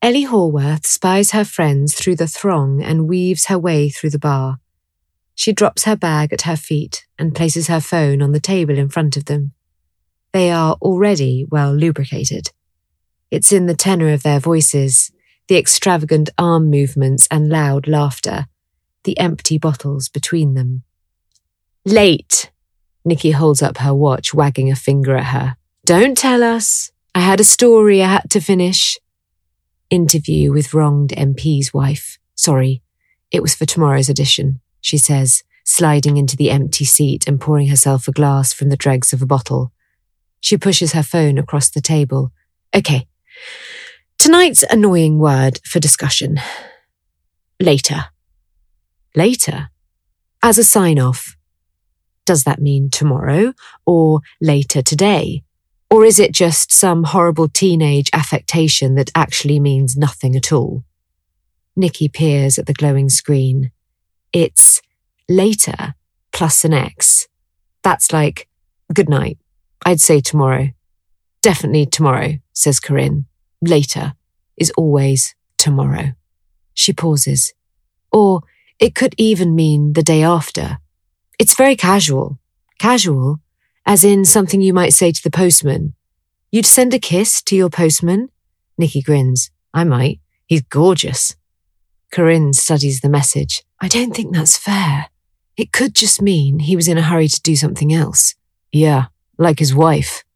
Ellie Horworth spies her friends through the throng and weaves her way through the bar. She drops her bag at her feet and places her phone on the table in front of them. They are already well lubricated. It's in the tenor of their voices, the extravagant arm movements and loud laughter, the empty bottles between them. Late. Nikki holds up her watch, wagging a finger at her. Don't tell us. I had a story I had to finish. Interview with wronged MP's wife. Sorry, it was for tomorrow's edition, she says, sliding into the empty seat and pouring herself a glass from the dregs of a bottle. She pushes her phone across the table. Okay, tonight's annoying word for discussion. Later. Later? As a sign-off. Does that mean tomorrow or later today? Or is it just some horrible teenage affectation that actually means nothing at all? Nikki peers at the glowing screen. It's later plus an X. That's like, good night. I'd say tomorrow. Definitely tomorrow, says Corinne. Later is always tomorrow. She pauses. Or it could even mean the day after. It's very casual. Casual, as in something you might say to the postman. You'd send a kiss to your postman? Nikki grins. I might. He's gorgeous. Corinne studies the message. I don't think that's fair. It could just mean he was in a hurry to do something else. Yeah, like his wife.